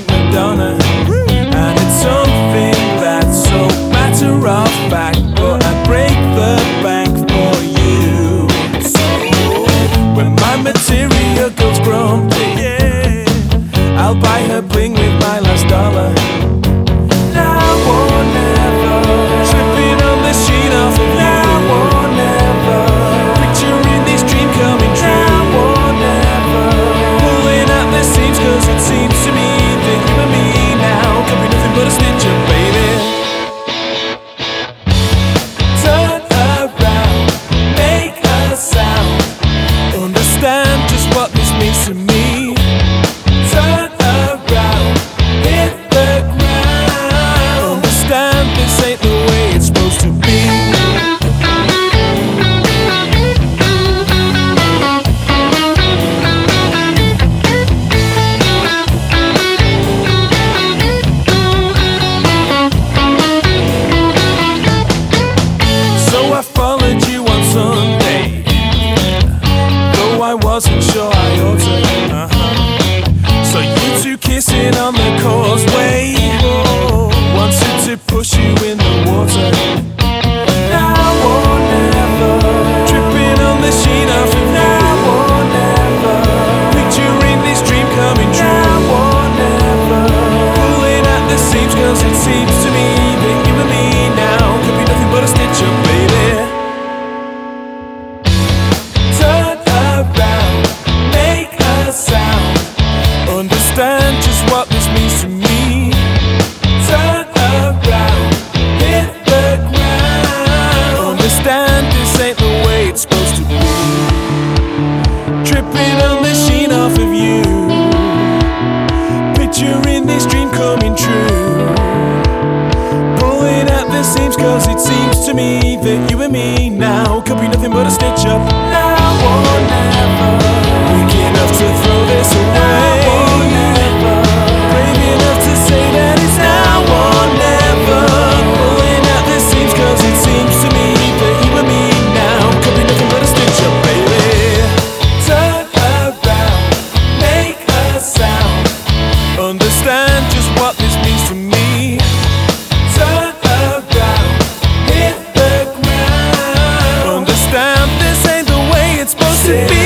like Madonna, and it's something that's so matter of fact, but I break the bank for you. So when my material goes grumpy, yeah, I'll buy her bling with my last dollar. Now or never, slipping on the sheet off of you. Now or never, picturing this dream coming true. Now or never, pulling at the seams, cause it seems to me that you and me now could be nothing but a stitch up, baby. Turn around, make a sound, understand just what this means to me. Turn around, hit the ground, understand this ain't the way it's supposed to be. So I followed you on Sunday, though I wasn't sure I ought to. So you two kissing on the causeway, wanted to push you in the water. Now or never, tripping on the sheet off of you. Now or never, picturing this dream coming true. Now or never, pulling at the seams, cause it seems to me that you and me now could be nothing but a stitch up, baby. Turn around, make a sound, understand just what this means to me. Turn around, hit the ground, understand this ain't the way it's supposed to be. Tripping on the sheen off of you, picturing this dream coming true. Pulling at the seams, cause it seems to me that you and me now could be nothing but a stitch up. Now or never, weak enough to throw this away. Now or never, brave enough to say that it's now or never. Pulling at the seams, cause it seems to me that you and me now could be nothing but a stitch up, baby. Turn around, make a sound, understand just what this means to me. Turn around, hit the ground, understand this ain't the way it's supposed to be.